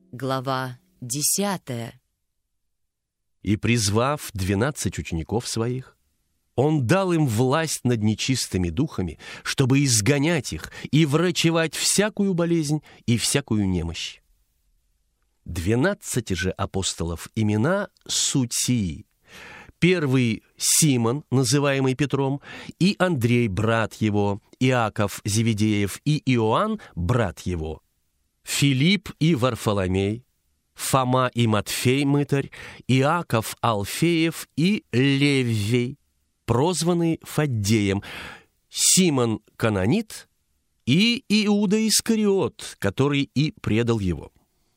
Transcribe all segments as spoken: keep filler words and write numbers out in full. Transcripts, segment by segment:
Глава десятая. И, призвав двенадцать учеников своих, он дал им власть над нечистыми духами, чтобы изгонять их и врачевать всякую болезнь и всякую немощь. Двенадцати же апостолов имена суть сии. Первый — Симон, называемый Петром, и Андрей, брат его, Иаков Зеведеев, и Иоанн, брат его, Филипп и Варфоломей, Фома и Матфей мытарь, Иаков Алфеев и Леввей, прозванный Фаддеем, Симон Кананит и Иуда Искариот, который и предал его.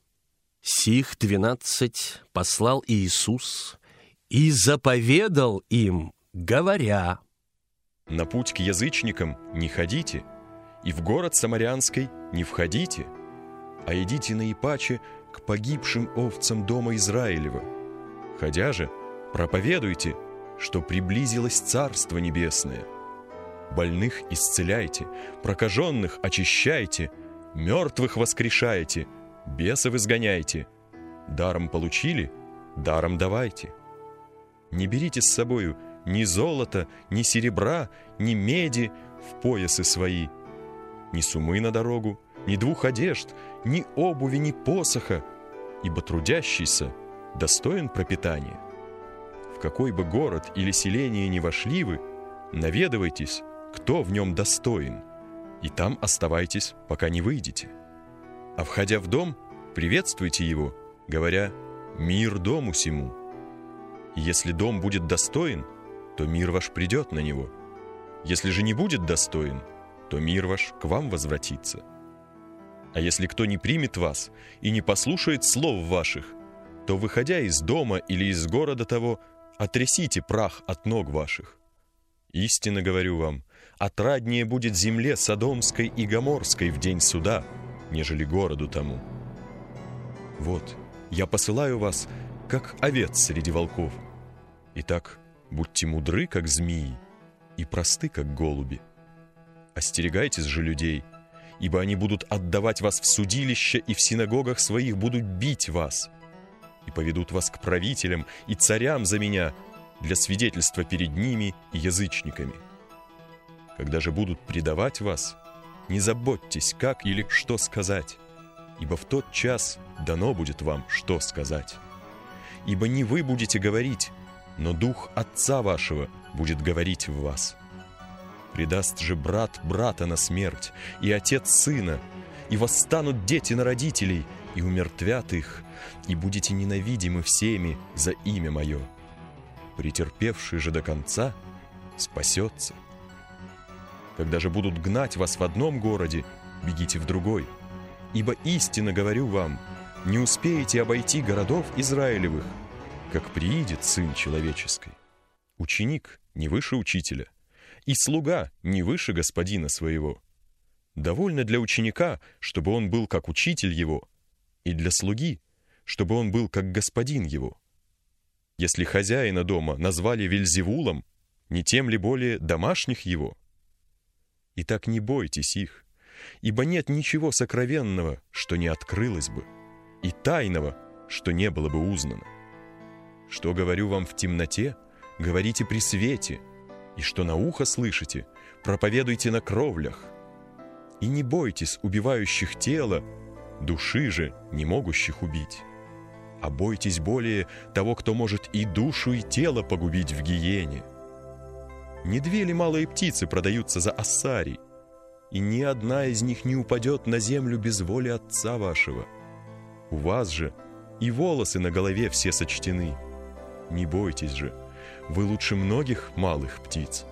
Сих двенадцать послал Иисус и заповедал им, говоря: «На путь к язычникам не ходите, и в город Самарянский не входите, а идите наипаче к погибшим овцам дома Израилева. Ходя же, проповедуйте, что приблизилось Царство Небесное. Больных исцеляйте, прокаженных очищайте, мертвых воскрешайте, бесов изгоняйте. Даром получили, даром давайте. Не берите с собою ни золота, ни серебра, ни меди в поясы свои, ни сумы на дорогу, ни двух одежд, ни обуви, ни посоха, ибо трудящийся достоин пропитания. В какой бы город или селение ни вошли вы, наведывайтесь, кто в нем достоин, и там оставайтесь, пока не выйдете. А входя в дом, приветствуйте его, говоря: «Мир дому сему». И если дом будет достоин, то мир ваш придет на него. Если же не будет достоин, то мир ваш к вам возвратится. А если кто не примет вас и не послушает слов ваших, то, выходя из дома или из города того, отрясите прах от ног ваших. Истинно говорю вам, отраднее будет земле Содомской и Гоморской в день суда, нежели городу тому. Вот, я посылаю вас, как овец среди волков. Итак, будьте мудры, как змеи, и просты, как голуби. Остерегайтесь же людей, ибо они будут отдавать вас в судилище, и в синагогах своих будут бить вас, и поведут вас к правителям и царям за меня для свидетельства перед ними и язычниками. Когда же будут предавать вас, не заботьтесь, как или что сказать, ибо в тот час дано будет вам, что сказать. Ибо не вы будете говорить, но Дух Отца вашего будет говорить в вас. Предаст же брат брата на смерть, и отец сына, и восстанут дети на родителей, и умертвят их, и будете ненавидимы всеми за имя мое. Претерпевший же до конца спасется. Когда же будут гнать вас в одном городе, бегите в другой. Ибо истинно говорю вам, не успеете обойти городов Израилевых, как приидет Сын Человеческий. Ученик не выше учителя, и слуга не выше господина своего. Довольно для ученика, чтобы он был как учитель его, и для слуги, чтобы он был как господин его. Если хозяина дома назвали Вельзевулом, не тем ли более домашних его? Итак, не бойтесь их, ибо нет ничего сокровенного, что не открылось бы, и тайного, что не было бы узнано. Что говорю вам в темноте, говорите при свете, и что на ухо слышите, проповедуйте на кровлях. И не бойтесь убивающих тело, души же не могущих убить. А бойтесь более того, кто может и душу, и тело погубить в гиене. Не две ли малые птицы продаются за ассарий, и ни одна из них не упадет на землю без воли Отца вашего? У вас же и волосы на голове все сочтены. Не бойтесь же, вы лучше многих малых птиц.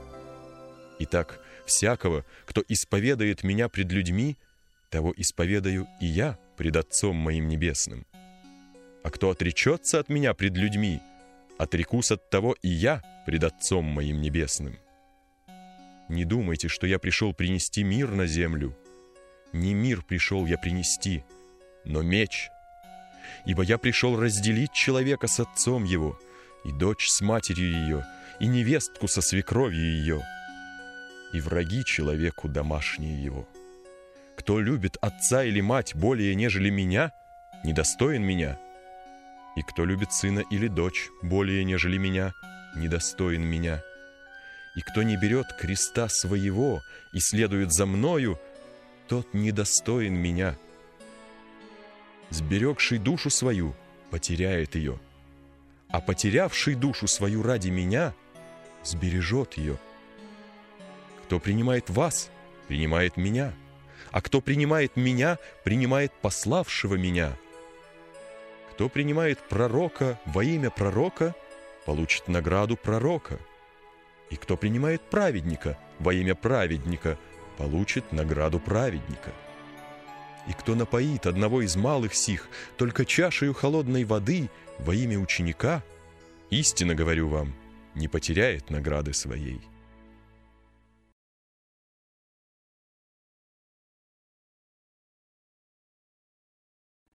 Итак, всякого, кто исповедает меня пред людьми, того исповедаю и я пред Отцом моим небесным. А кто отречется от меня пред людьми, отрекусь от того и я пред Отцом моим небесным. Не думайте, что я пришел принести мир на землю. Не мир пришел я принести, но меч. Ибо я пришел разделить человека с отцом его, и дочь с матерью ее, и невестку со свекровью ее, и враги человеку домашние его. Кто любит отца или мать более, нежели меня, недостоин меня. И кто любит сына или дочь более, нежели меня, недостоин меня. И кто не берет креста своего и следует за мною, тот недостоин меня. Сберегший душу свою потеряет ее, а потерявший душу свою ради меня сбережет ее. Кто принимает вас, принимает меня, а кто принимает меня, принимает пославшего меня. Кто принимает пророка во имя пророка, получит награду пророка. И кто принимает праведника во имя праведника, получит награду праведника. И кто напоит одного из малых сих только чашею холодной воды во имя ученика, истинно говорю вам, не потеряет награды своей.